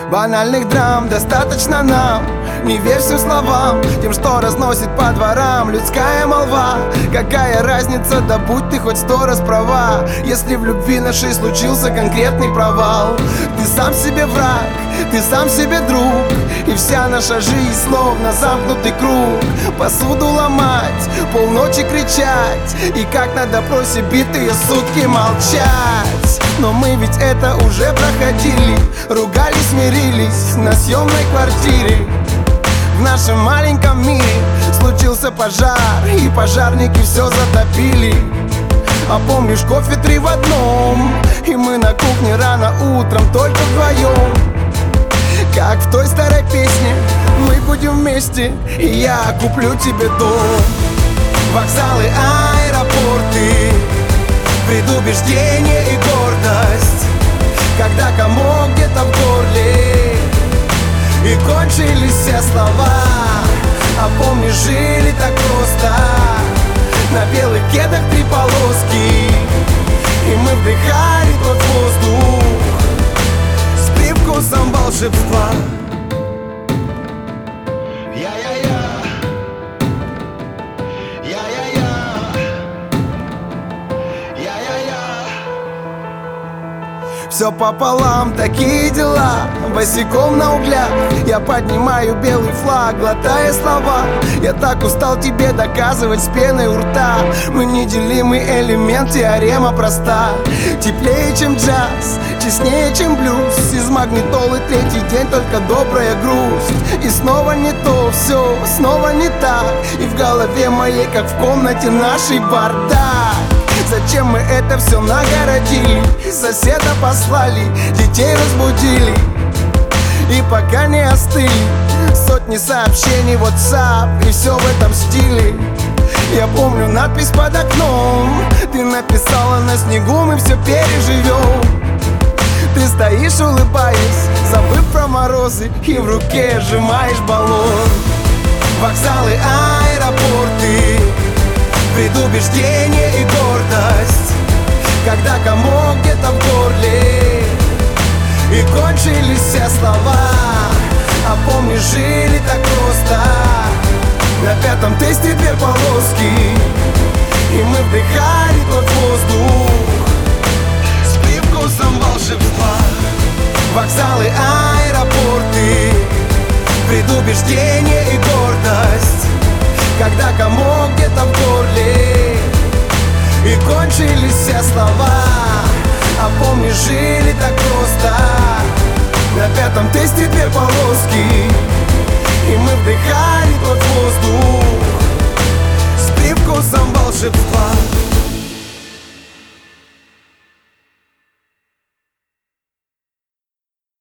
Банальных драм достаточно нам. Не верь всем словам, тем, что разносит по дворам людская молва. Какая разница, да будь ты хоть 100 раз права, если в любви нашей случился конкретный провал. Ты сам себе враг, ты сам себе друг, и вся наша жизнь словно замкнутый круг. Посуду ломать, полночи кричать, и как на допросе битые сутки молчать. Но мы ведь это уже проходили, ругались, мирились на съемной квартире. В нашем маленьком мире случился пожар, и пожарники все затопили. А помнишь, кофе 3 в одном, и мы на кухне рано утром только вдвоем. Как в той старой песне, мы будем вместе, и я куплю тебе дом. Вокзалы, аэропорты, предубеждение и гордость, когда комок где-то в горле и кончились все слова. А помнишь, жили так просто, на белых кедах 3 полоски, и мы вдыхали тот воздух с привкусом волшебства. Все пополам, такие дела, босиком на углях я поднимаю белый флаг, глотая слова. Я так устал тебе доказывать с пеной у рта. Мы неделимый элемент, теорема проста. Теплее, чем джаз, честнее, чем блюз. Из магнитолы 3-й день только добрая грусть. И снова не то, все снова не так, и в голове моей, как в комнате нашей, бардак. Зачем мы это все нагородили? Соседа послали, детей разбудили, и пока не остыли сотни сообщений в WhatsApp, и все в этом стиле. Я помню надпись под окном, ты написала: на снегу мы все переживем. Ты стоишь, улыбаясь, забыв про морозы, и в руке сжимаешь баллон. Вокзалы, аэропорты, предубеждение и гордость, когда комок где-то в горле и кончились все слова. А помнишь, жили так просто, на 5-м тесте 2 полоски, и мы вдыхали тот воздух с привкусом волшебства. Вокзалы, аэропорты, предубеждение и гордость, когда комок где-то в горле и кончились все слова. А помнишь, жили так просто, на 5-м тесте 2 полоски, и мы вдыхали тот воздух с привкусом волшебства.